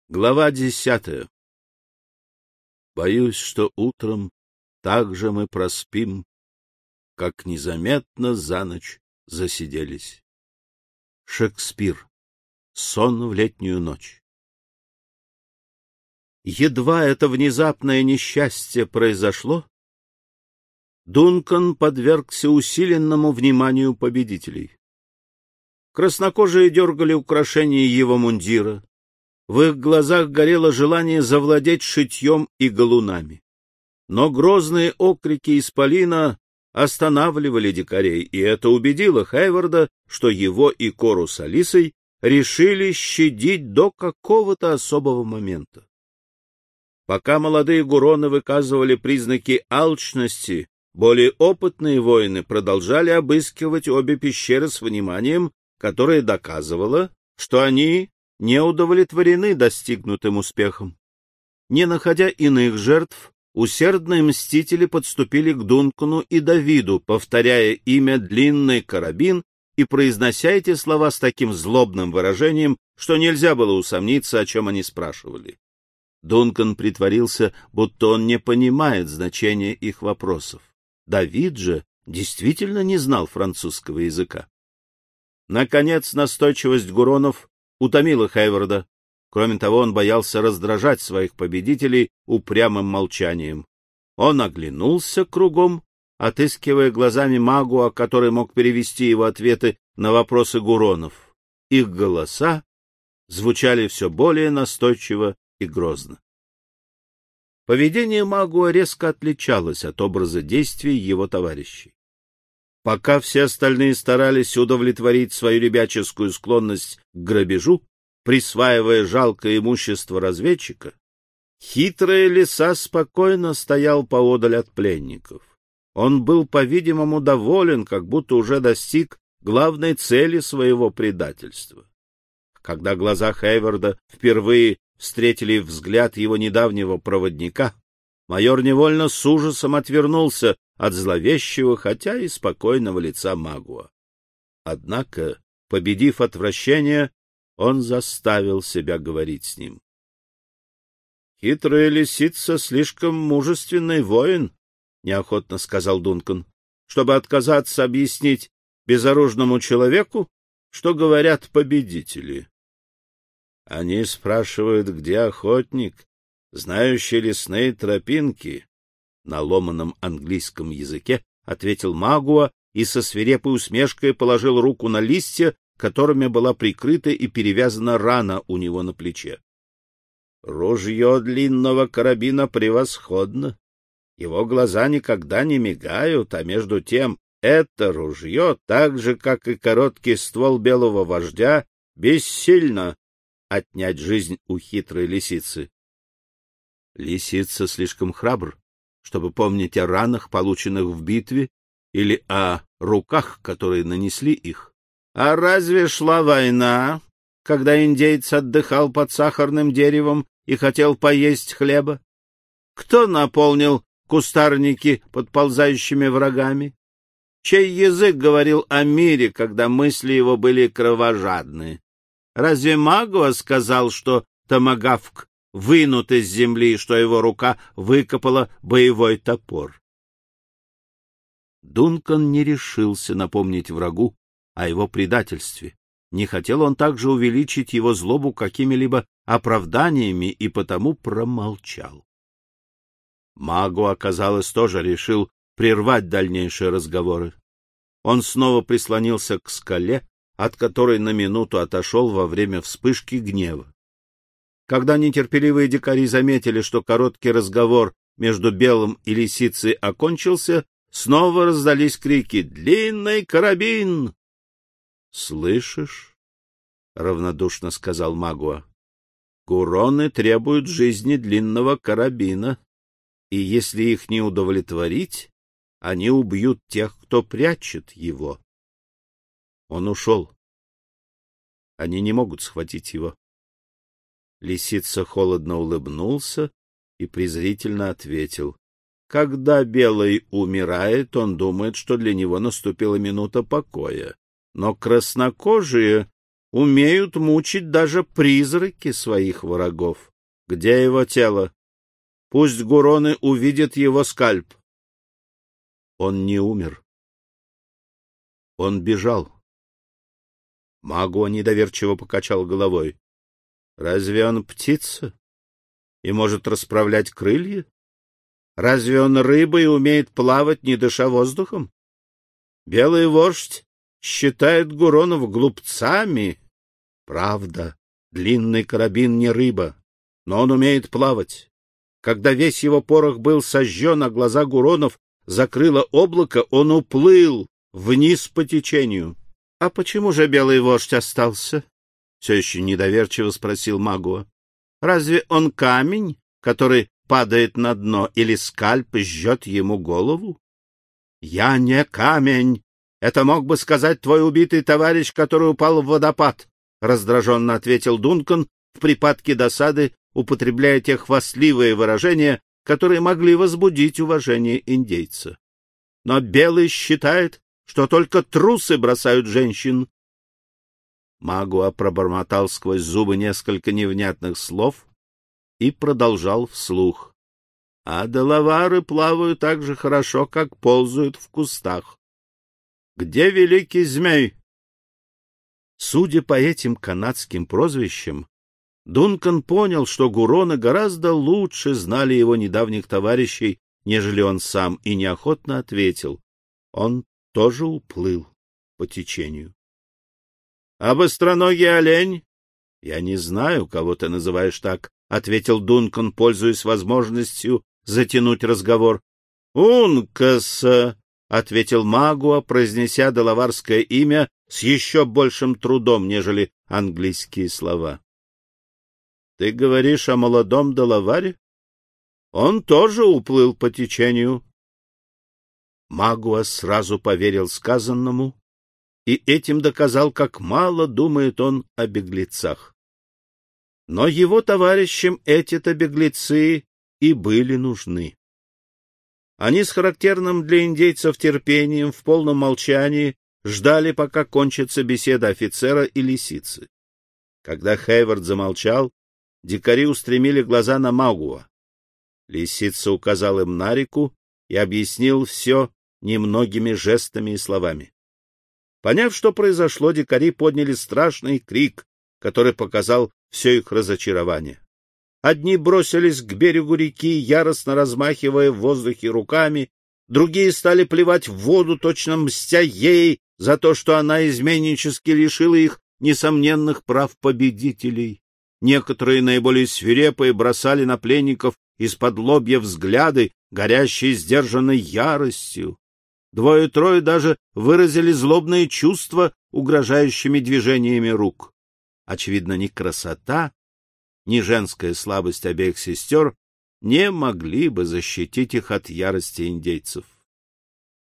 Глава 10. Боюсь, что утром так же мы проспим, как незаметно за ночь засиделись. Шекспир. Сон в летнюю ночь. Едва это внезапное несчастье произошло, Дункан подвергся усиленному вниманию победителей. Краснокожие дергали украшения его мундира. В их глазах горело желание завладеть шитьем и галунами. Но грозные окрики исполина останавливали дикарей, и это убедило Хейварда, что его и Кору с Алисой решили щадить до какого-то особого момента. Пока молодые гуроны выказывали признаки алчности, более опытные воины продолжали обыскивать обе пещеры с вниманием, которое доказывало, что они не удовлетворены достигнутым успехом. Не находя иных жертв, усердные мстители подступили к Дункану и Давиду, повторяя имя «Длинный карабин» и произнося эти слова с таким злобным выражением, что нельзя было усомниться, о чем они спрашивали. Дункан притворился, будто он не понимает значения их вопросов. Давид же действительно не знал французского языка. Наконец, настойчивость гуронов утомила Хейварда. Кроме того, он боялся раздражать своих победителей упрямым молчанием. Он оглянулся кругом, отыскивая глазами Магуа, который мог перевести его ответы на вопросы гуронов. Их голоса звучали все более настойчиво и грозно. Поведение Магуа резко отличалось от образа действий его товарищей. Пока все остальные старались удовлетворить свою ребяческую склонность к грабежу, присваивая жалкое имущество разведчика, хитрый лиса спокойно стоял поодаль от пленников. Он был, по-видимому, доволен, как будто уже достиг главной цели своего предательства. Когда глаза Хейварда впервые встретили взгляд его недавнего проводника, майор невольно с ужасом отвернулся от зловещего, хотя и спокойного лица Магуа. Однако, победив отвращение, он заставил себя говорить с ним. — Хитрая лисица слишком мужественный воин, — неохотно сказал Дункан, — чтобы отказаться объяснить безоружному человеку, что говорят победители. — Они спрашивают, где охотник, знающий лесные тропинки, — на ломаном английском языке ответил Магуа и со свирепой усмешкой положил руку на листья, которыми была прикрыта и перевязана рана у него на плече. Ружье длинного карабина превосходно. Его глаза никогда не мигают, а между тем это ружье, так же, как и короткий ствол белого вождя, бессильно отнять жизнь у хитрой лисицы. Лисица слишком храбр, чтобы помнить о ранах, полученных в битве, или о руках, которые нанесли их. А разве шла война, когда индеец отдыхал под сахарным деревом и хотел поесть хлеба? Кто наполнил кустарники подползающими врагами? Чей язык говорил о мире, когда мысли его были кровожадны? Разве Магуа сказал, что томагавк вынут из земли, что его рука выкопала боевой топор? Дункан не решился напомнить врагу о его предательстве. Не хотел он также увеличить его злобу какими-либо оправданиями и потому промолчал. Магуа, казалось, тоже решил прервать дальнейшие разговоры. Он снова прислонился к скале, от которой на минуту отошел во время вспышки гнева. Когда нетерпеливые дикари заметили, что короткий разговор между Белым и Лисицей окончился, снова раздались крики «Длинный карабин!» «Слышишь?» — равнодушно сказал Магуа. «Гуроны требуют жизни длинного карабина, и если их не удовлетворить, они убьют тех, кто прячет его». Он ушел. Они не могут схватить его. Лисица холодно улыбнулся и презрительно ответил: когда Белый умирает, он думает, что для него наступила минута покоя, но краснокожие умеют мучить даже призраки своих врагов. Где его тело? Пусть гуроны увидят его скальп. Он не умер. Он бежал. Магуа недоверчиво покачал головой. Разве он птица и может расправлять крылья? Разве он рыба и умеет плавать, не дыша воздухом? Белый вождь считает гуронов глупцами. Правда, длинный карабин не рыба, но он умеет плавать. Когда весь его порох был сожжен, а глаза гуронов закрыло облако, он уплыл вниз по течению. — А почему же белый вождь остался? — все еще недоверчиво спросил Магуа. — Разве он камень, который падает на дно, или скальп жжет ему голову? — Я не камень. Это мог бы сказать твой убитый товарищ, который упал в водопад, — раздраженно ответил Дункан в припадке досады, употребляя те хвастливые выражения, которые могли возбудить уважение индейца. Но белый считает, что только трусы бросают женщин. Магуа пробормотал сквозь зубы несколько невнятных слов и продолжал вслух. А делавары плавают так же хорошо, как ползают в кустах. Где великий змей? Судя по этим канадским прозвищам, Дункан понял, что гуроны гораздо лучше знали его недавних товарищей, нежели он сам, и неохотно ответил. Он тоже уплыл по течению. — А быстроногий олень? — Я не знаю, кого ты называешь так, — ответил Дункан, пользуясь возможностью затянуть разговор. — Ункас, — ответил Магуа, произнеся делаварское имя с еще большим трудом, нежели английские слова. — Ты говоришь о молодом делаваре? Он тоже уплыл по течению. Магуа сразу поверил сказанному и этим доказал, как мало думает он о беглецах. Но его товарищам эти-то беглецы и были нужны. Они с характерным для индейцев терпением в полном молчании ждали, пока кончится беседа офицера и лисицы. Когда Хейвард замолчал, дикари устремили глаза на Магуа. Лисица указал им на реку и объяснил все немногими жестами и словами. Поняв, что произошло, дикари подняли страшный крик, который показал все их разочарование. Одни бросились к берегу реки, яростно размахивая в воздухе руками, другие стали плевать в воду, точно мстя ей за то, что она изменнически лишила их несомненных прав победителей. Некоторые, наиболее свирепые, бросали на пленников из-под лобья взгляды, горящие сдержанной яростью. Двое-трое даже выразили злобные чувства угрожающими движениями рук. Очевидно, ни красота, ни женская слабость обеих сестер не могли бы защитить их от ярости индейцев.